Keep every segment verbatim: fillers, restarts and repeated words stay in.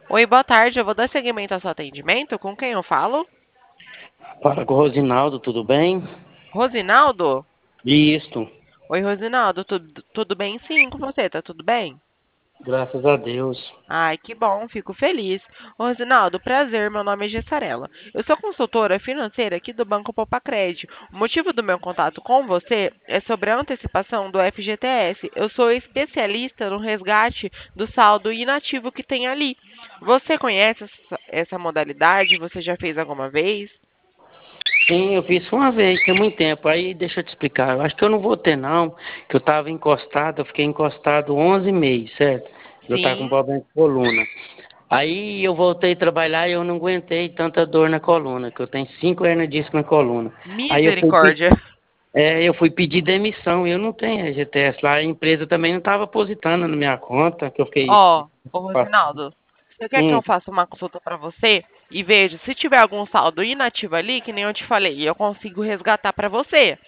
Oi, boa tarde. Eu vou dar seguimento ao seu atendimento. Com quem eu falo? Fala com o Rosinaldo, tudo bem? Rosinaldo? Isto, Oi, Rosinaldo. Tudo, tudo bem? Sim, com você. Tá tudo bem? graças a Deus. Ai, que bom. Fico feliz. Rosinaldo, prazer. Meu nome é Gessarela. Eu sou consultora financeira aqui do Banco Popacred. O motivo do meu contato com você é sobre a antecipação do F G T S. Eu sou especialista no resgate do saldo inativo que tem ali. Você conhece essa, essa modalidade? Você já fez alguma vez? Sim, eu fiz uma vez, tem muito tempo. Aí deixa eu te explicar. Eu acho que eu não vou ter, não, que eu tava encostado, eu fiquei encostado onze meses, certo? Eu tava com Sim. problema de coluna. Aí eu voltei a trabalhar e eu não aguentei tanta dor na coluna, que eu tenho cinco hernias de disco na coluna. Aí eu fui, pe- Misericórdia. é, eu fui pedir demissão e eu não tenho F G T S lá. A empresa também não estava depositando na minha conta, que eu fiquei. Ó, ô Rosinaldo, você quer que Hum, eu faça uma consulta para você e veja se tiver algum saldo inativo ali, que nem eu te falei, eu consigo resgatar para você.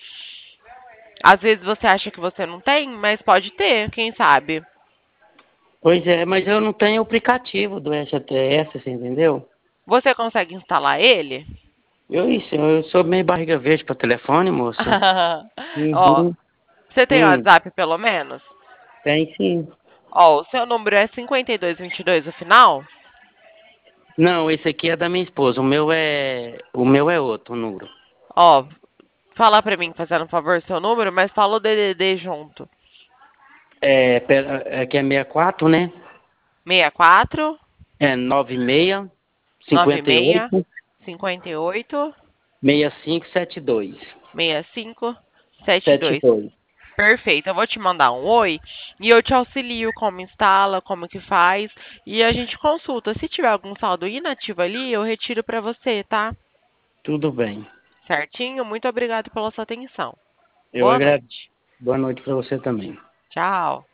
Às vezes você acha que você não tem, mas pode ter, quem sabe? Pois é, mas eu não tenho o aplicativo do F G T S, você entendeu? Você consegue instalar ele? Eu, isso, eu sou meio barriga verde para telefone, moça. Ó, Uhum. você tem Hum, WhatsApp pelo menos? tem sim. Ó, o seu número é cinquenta e dois vinte e dois o final? Não, esse aqui é da minha esposa. O meu é, o meu é outro número. Ó, fala pra mim, fazendo um favor, seu número, mas fala o D D D junto. É, pera, é que é sessenta e quatro, né? Sessenta e quatro, É noventa e seis, noventa cinquenta e e seis, oito, cinquenta e oito, sessenta e cinco, setenta e dois. sessenta e cinco, setenta e dois. setenta e dois. Perfeito, eu vou te mandar um oi e eu te auxilio como instala, como que faz e a gente consulta. Se tiver algum saldo inativo ali, eu retiro para você, tá? Tudo bem. Certinho? Muito obrigado pela sua atenção. Eu Boa agradeço. noite. Boa noite para você também. Tchau.